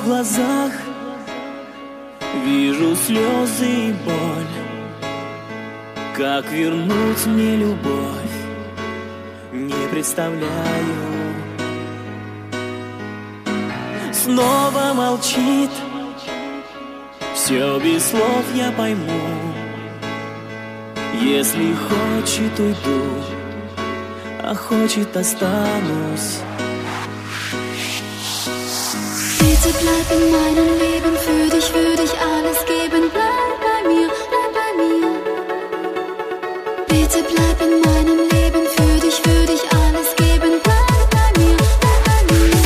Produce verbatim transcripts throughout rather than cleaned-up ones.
мокрых глазах вижу слезы и боль. Как вернуть мне любовь, не представляю. Снова молчит, все без слов я пойму. Если хочет, уйду, а хочет, останусь. Bitte bleib in meinem Leben, für dich würde ich alles geben. Bleib bei mir, bleib bei mir. Bitte bleib in meinem Leben, für dich würde ich alles geben. Bleib bei mir, bleib bei mir.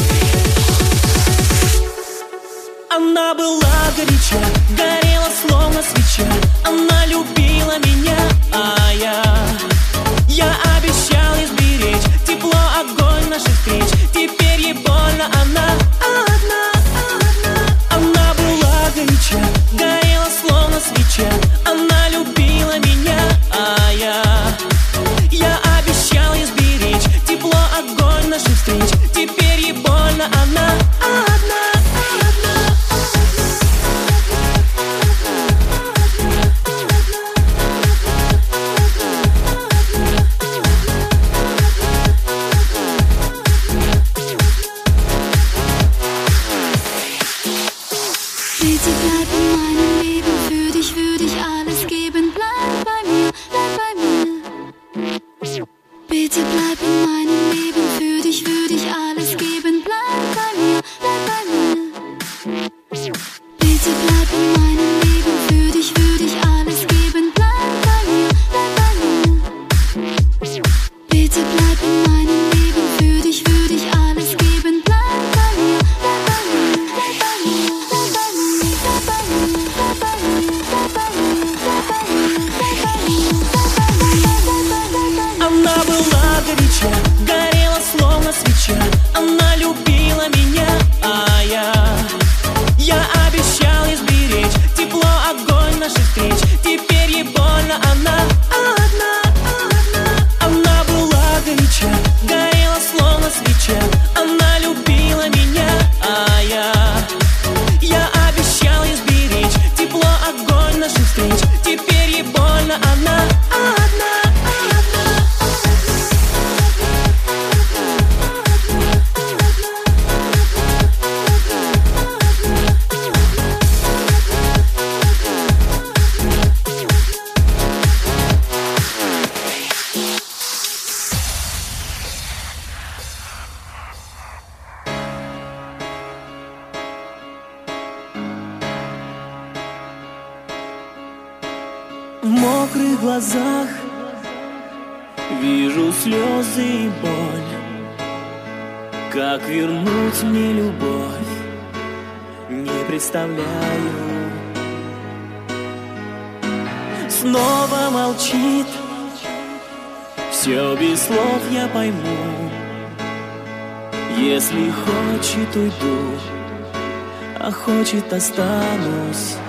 Она была горяча, горела словно свеча. Она любила меня, а я Я обещал ей сберечь тепло, огонь наших встреч. Теперь ей больно, она одна. Она была горяча, горела словно свеча. Она любила меня, а я Я обещал ей сберечь тепло, огонь наших встреч. Теперь ей больно, она одна. Bitte bleib in meinem Leben, für dich würde ich alles geben. Bleib bei mir, bleib bei mir. Bitte bleib in meinem Leben, für dich würde ich alles geben. Bleib bei mir, bleib bei mir. Bitte bleib in meinem Leben, für dich würde ich alles geben. Bleib bei mir, bleib bei mir. Bitte bleib in meinem Leben, für dich würde ich alles geben. Bleib bei mir, bleib bei mir, bleib bei mir, bleib bei mir, bleib bei mir, bleib bei mir, bleib bei mir, bleib bei mir, bleib bei mir, bleib bei mir. Она была горяча, горела словно свеча. Она любила меня, а я Я обещал ей сберечь тепло, огонь наших встреч. Теперь ей больно, она одна. Она была горяча, горела словно свеча. Она любила меня, а я Я обещал ей сберечь тепло, огонь наших встреч. Теперь ей больно, она одна. В мокрых глазах вижу слезы и боль. Как вернуть мне любовь, не представляю. Снова молчит, все без слов я пойму. Если хочет, уйду, а хочет, останусь.